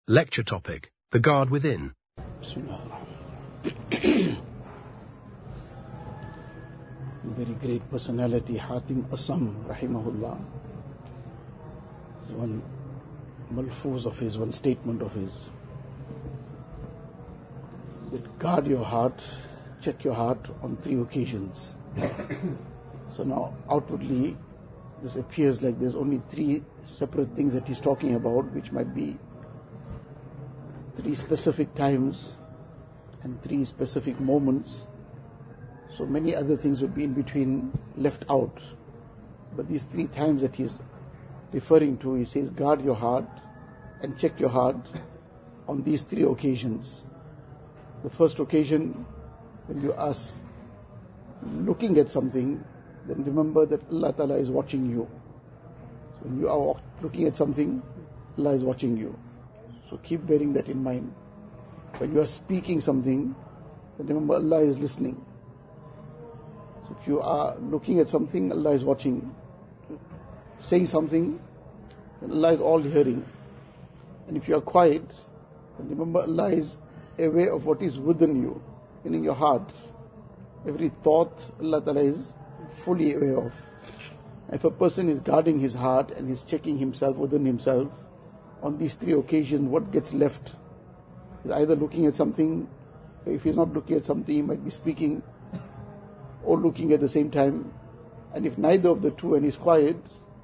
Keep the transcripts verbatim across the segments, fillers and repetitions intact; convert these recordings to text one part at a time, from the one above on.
Lecture topic: The Guard Within. Very great personality, Hatim Asam, rahimahullah. There's one malfuz of his, one statement of his. That guard your heart, check your heart on three occasions. So now outwardly, this appears like there's only three separate things that he's talking about, which might be three specific times and three specific moments. So many other things would be in between, left out. But these three times that he's referring to, he says, guard your heart and check your heart on these three occasions. The first occasion, when you are looking at something, then remember that Allah Ta'ala is watching you. So when you are looking at something, Allah is watching you. So keep bearing that in mind. When you are speaking something, then remember Allah is listening. So if you are looking at something, Allah is watching. Saying something, then Allah is all hearing. And if you are quiet, then remember Allah is aware of what is within you, meaning your heart. Every thought Allah Ta'ala is fully aware of. If a person is guarding his heart and is checking himself within himself, on these three occasions, what gets left is either looking at something. If he's not looking at something, he might be speaking or looking at the same time. And if neither of the two and he's quiet,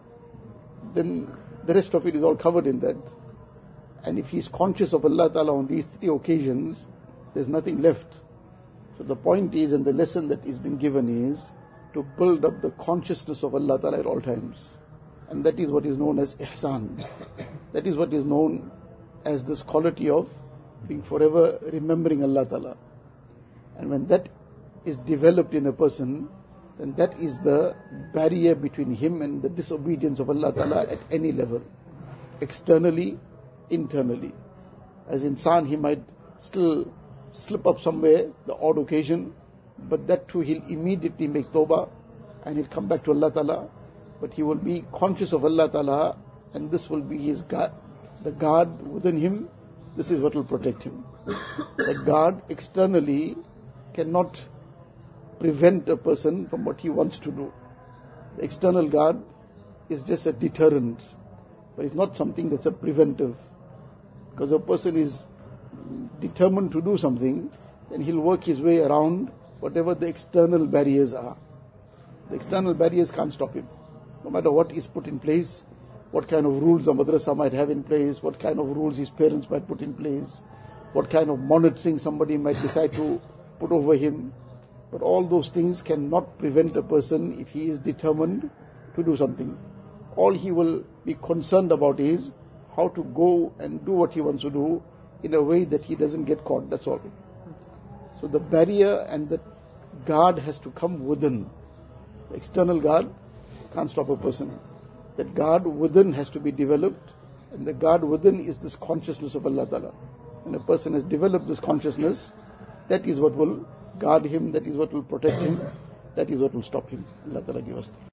then the rest of it is all covered in that. And if he's conscious of Allah Ta'ala on these three occasions, there's nothing left. So the point is, and the lesson that is being given is to build up the consciousness of Allah Ta'ala at all times. And that is what is known as ihsan. That is what is known as this quality of being forever remembering Allah Ta'ala. And when that is developed in a person, then that is the barrier between him and the disobedience of Allah Ta'ala at any level. Externally, internally. As insan, he might still slip up somewhere, the odd occasion, but that too he'll immediately make tawbah and he'll come back to Allah Ta'ala. But he will be conscious of Allah Ta'ala, and this will be his guard, the guard within him. This is what will protect him. The guard externally cannot prevent a person from what he wants to do. The external guard is just a deterrent, but it's not something that's a preventive. Because a person is determined to do something, then he'll work his way around whatever the external barriers are. The external barriers can't stop him. No matter what is put in place, what kind of rules a madrasa might have in place, what kind of rules his parents might put in place, what kind of monitoring somebody might decide to put over him. But all those things cannot prevent a person if he is determined to do something. All he will be concerned about is how to go and do what he wants to do in a way that he doesn't get caught, that's all. So the barrier and the guard has to come within. The external guard can't stop a person. That guard within has to be developed, and the guard within is this consciousness of Allah Ta'ala. When a person has developed this consciousness, that is what will guard him, that is what will protect him, that is what will stop him. Allah Ta'ala give us.